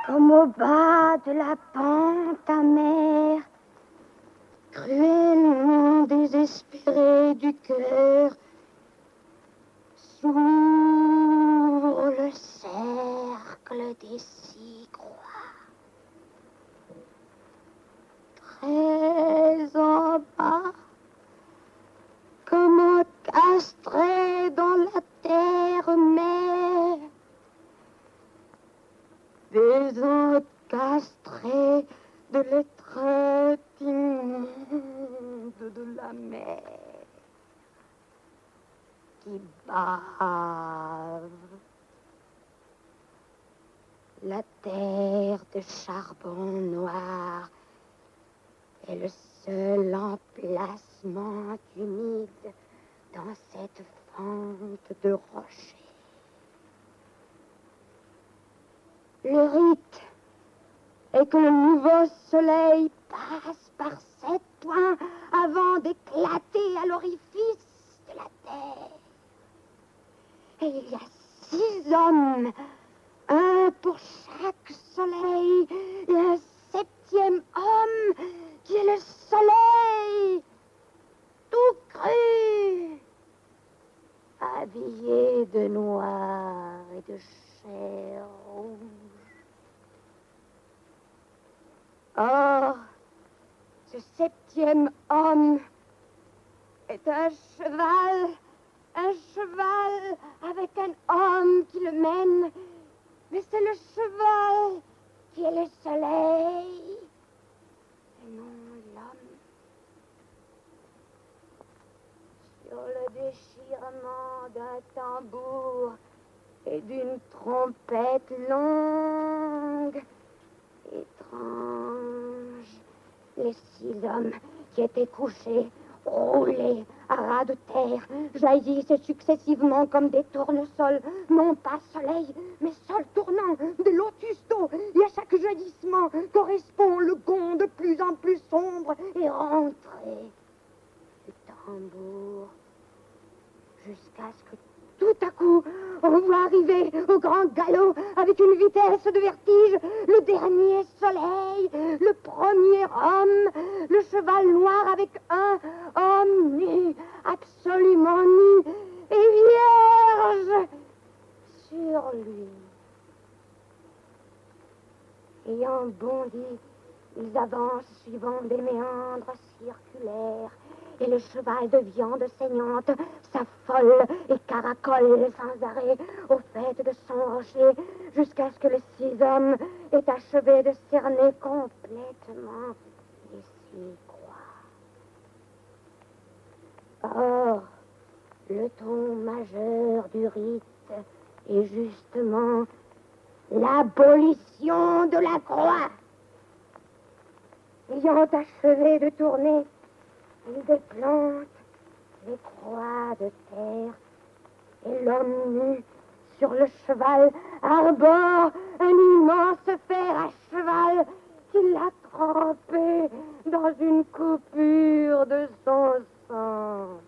Comme au bas de la pente amère, cruellement désespéré du cœur, s'ouvre le cercle des 6 croix. Très en bas, comme castré dans la terre mère, des encastrés de l'étreinte immonde de la mer qui bave. La terre de charbon noir est le seul emplacement humide dans cette fente de rochers. Le rite est que le nouveau soleil passe par 7 points avant d'éclater à l'orifice de la terre. Et il y a 6 hommes, un pour chaque soleil, et un 7e homme qui est le soleil, tout cru, habillé de noir et de chair rouge. Or, ce 7e homme est un cheval avec un homme qui le mène, mais c'est le cheval qui est le soleil, et non l'homme. Sur le déchirement d'un tambour et d'une trompette longue, étrange, les 6 hommes qui étaient couchés, roulés à ras de terre, jaillissent successivement comme des tournesols, non pas soleil, mais sol tournant, de lotus d'eau, et à chaque jaillissement correspond le gond de plus en plus sombre et rentré du tambour, jusqu'à ce que tout à coup, on voit arriver au grand galop, avec une vitesse de vertige, le dernier soleil, le premier homme, le cheval noir avec un homme nu, absolument nu et vierge sur lui. Ayant bondi, ils avancent suivant des méandres circulaires, et le cheval de viande saignante s'affole et caracole sans arrêt au fait de son rocher, jusqu'à ce que les 6 hommes aient achevé de cerner complètement les 6 croix. Or, le ton majeur du rite est justement l'abolition de la croix. Ayant achevé de tourner, il déplante les croix de terre, et l'homme nu sur le cheval arbore un immense fer à cheval qu'il a trempé dans une coupure de son sang.